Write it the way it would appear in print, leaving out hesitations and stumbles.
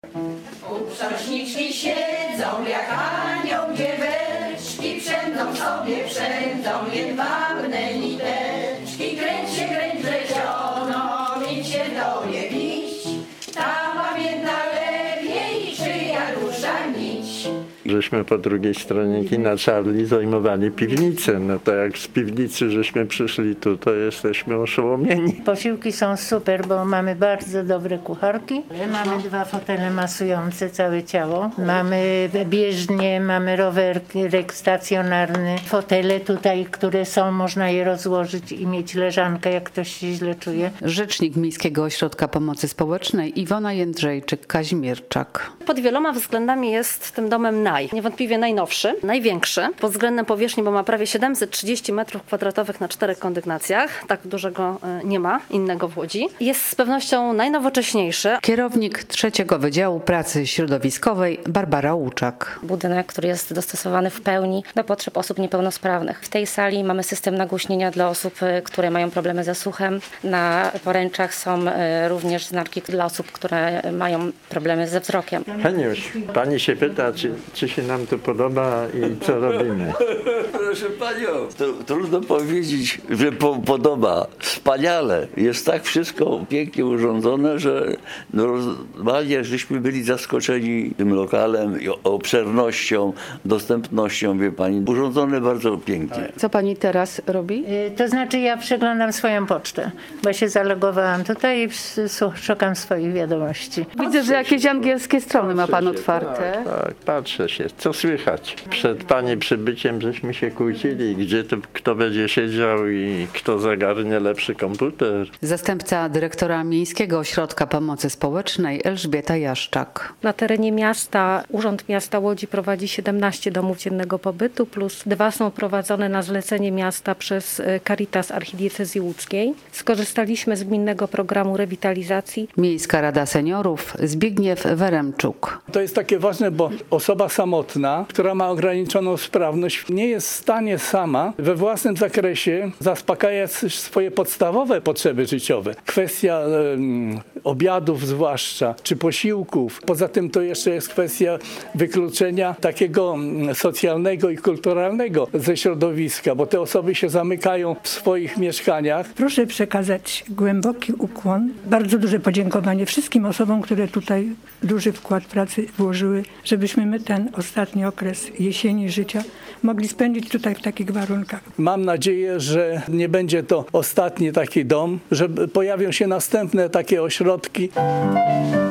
U prząśniczki siedzą jak anioł dzieweczki, przędzą jedwabne niteczki. Kręć się, wleciono, mieć się doje wiść, ta pamięta lepiej, czyja dusza nić. Żeśmy po drugiej stronie kina Charlie zajmowali piwnicę. No to jak z piwnicy żeśmy przyszli tu, to jesteśmy oszołomieni. Posiłki są super, bo mamy bardzo dobre kucharki. Mamy 2 fotele masujące całe ciało. Mamy bieżnie, mamy rowerek stacjonarny. Fotele tutaj, które są, można je rozłożyć i mieć leżankę, jak ktoś się źle czuje. Rzecznik Miejskiego Ośrodka Pomocy Społecznej Iwona Jędrzejczyk-Kaźmierczak. Pod wieloma względami jest tym domem niewątpliwie najnowszy, największy pod względem powierzchni, bo ma prawie 730 m2 na 4 kondygnacjach. Tak dużego nie ma innego w Łodzi. Jest z pewnością najnowocześniejszy. Kierownik 3. Wydziału Pracy Środowiskowej Barbara Łuczak. Budynek, który jest dostosowany w pełni do potrzeb osób niepełnosprawnych. W tej sali mamy system nagłośnienia dla osób, które mają problemy ze słuchem. Na poręczach są również znaki dla osób, które mają problemy ze wzrokiem. Heniuś, pani się pyta, czy się nam to podoba i co robimy. Proszę panią, to trudno powiedzieć, że podoba. Wspaniale. Jest tak wszystko pięknie urządzone, że normalnie żeśmy byli zaskoczeni tym lokalem i obszernością, dostępnością, wie pani. Urządzone bardzo pięknie. Co pani teraz robi? To znaczy ja przeglądam swoją pocztę, bo się zalogowałam tutaj i szukam swoich wiadomości. Widzę, że jakieś angielskie strony ma pan otwarte. Tak, patrzę się, co słychać. Przed pani przybyciem żeśmy się kłócili, gdzie to kto będzie siedział i kto zagarnie lepszy komputer. Zastępca dyrektora Miejskiego Ośrodka Pomocy Społecznej Elżbieta Jaszczak. Na terenie miasta Urząd Miasta Łodzi prowadzi 17 domów dziennego pobytu, plus 2 są prowadzone na zlecenie miasta przez Caritas Archidiecezji Łódzkiej. Skorzystaliśmy z gminnego programu rewitalizacji. Miejska Rada Seniorów Zbigniew Weremczuk. To jest takie ważne, bo osoba samotna, która ma ograniczoną sprawność, nie jest w stanie sama we własnym zakresie zaspokajać swoje podstawowe potrzeby życiowe. Kwestia obiadów zwłaszcza, czy posiłków. Poza tym to jeszcze jest kwestia wykluczenia takiego socjalnego i kulturalnego ze środowiska, bo te osoby się zamykają w swoich mieszkaniach. Proszę przekazać głęboki ukłon, bardzo duże podziękowanie wszystkim osobom, które tutaj duży wkład pracy włożyły, żebyśmy my ten ostatni okres jesieni życia mogli spędzić tutaj w takich warunkach. Mam nadzieję, że nie będzie to ostatni taki dom, że pojawią się następne takie ośrodki.